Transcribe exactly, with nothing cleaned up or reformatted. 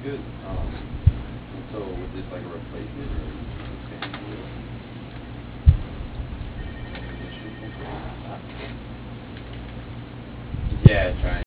good. Um, and so was this like a replacement or